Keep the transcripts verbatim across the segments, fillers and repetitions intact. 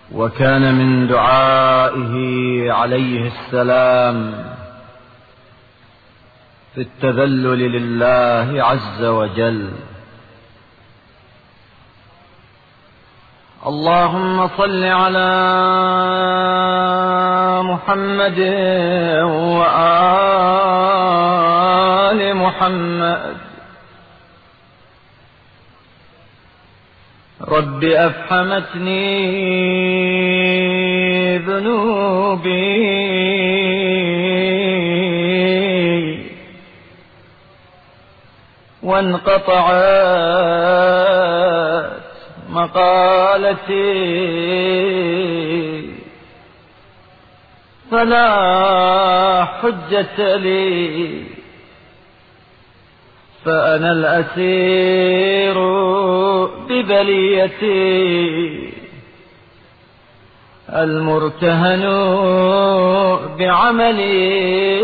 وكان من دعائه عليه السلام في التذلل لله عز وجل: اللهم صل على محمد وآل محمد. رب أفحمتني ذنوبي وانقطعت مقالتي فلا حجة لي فأنا الأسير ببليتي المرتهن بعملي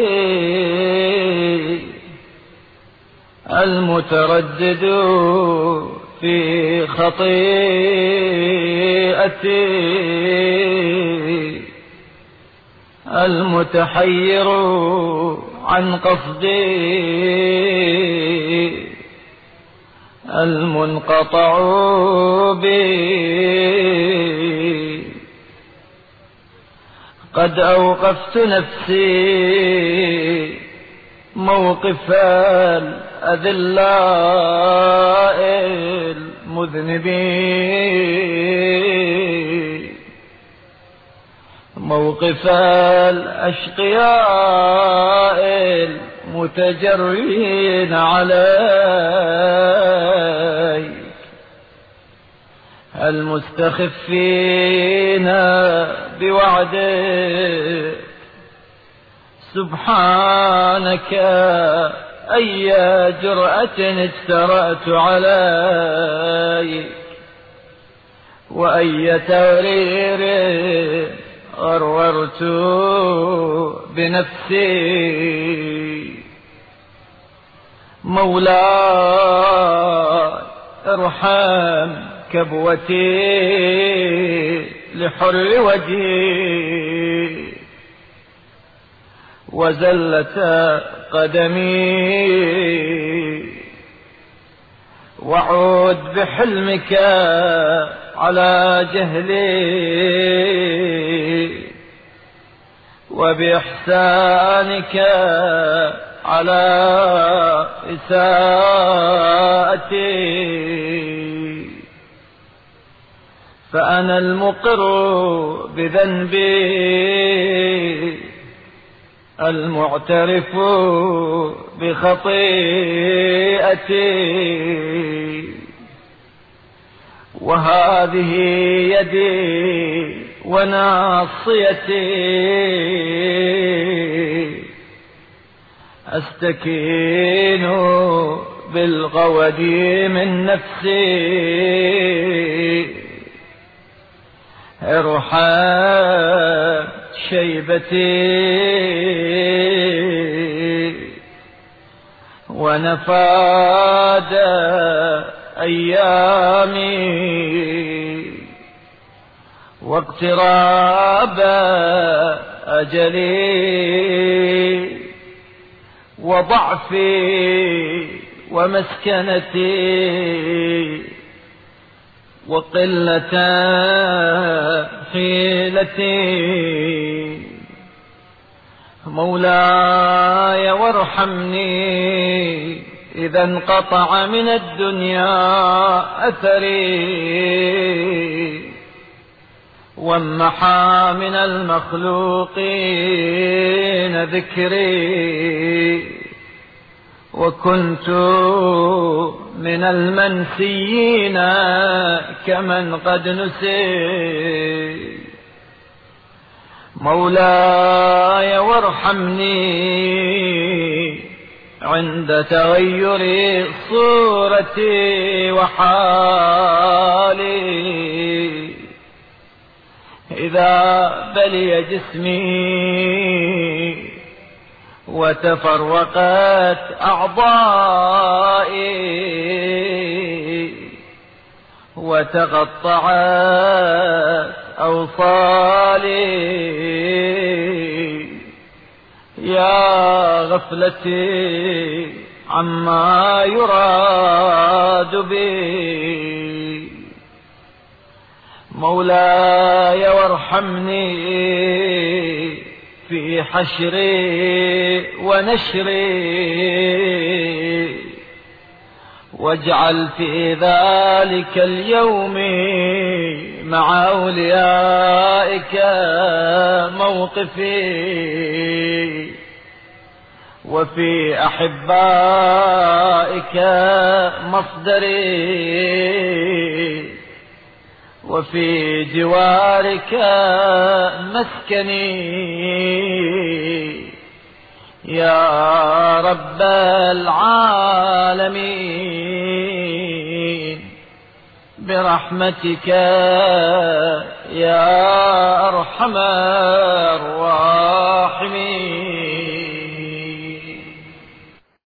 المتردد في خطيئتي المتحير عن قصدي المنقطع بي. قد أوقفت نفسي موقف الأذلاء المذنبين، موقف الأشقياء المتجرين عليك المستخفين بوعدك. سبحانك أي جرأة اجترأت عليك وأي تورير غررت بنفسي. مولاي ارحم كبوتي لحر وجهي وزلة قدمي، وعود بحلمك على جهلي وبإحسانك على إساءتي. فأنا المقر بذنبي المعترف بخطيئتي، وهذه يدي وناصيتي أستكين بالغود من نفسي. ارحم شيبتي ونفاد أيامي واقتراب أجلي وضعفي ومسكنتي وقلة حيلتي. مولاي وارحمني إذا انقطع من الدنيا أثري وامحى من المخلوقين ذكري، وكنت من المنسيين كمن قد نسي. مولاي وارحمني عند تغير صورتي وحالي، إذا بلي جسمي وتفرقت أعضائي وتقطعت أوصالي يا غفلتي عما يراد بي. مولاي وارحمني في حشري ونشري، واجعل في ذلك اليوم مع أوليائك موقفي، وفي أحبائك مصدري، وفي جوارك مسكني يا رب العالمين، برحمتك يا أرحم الراحمين.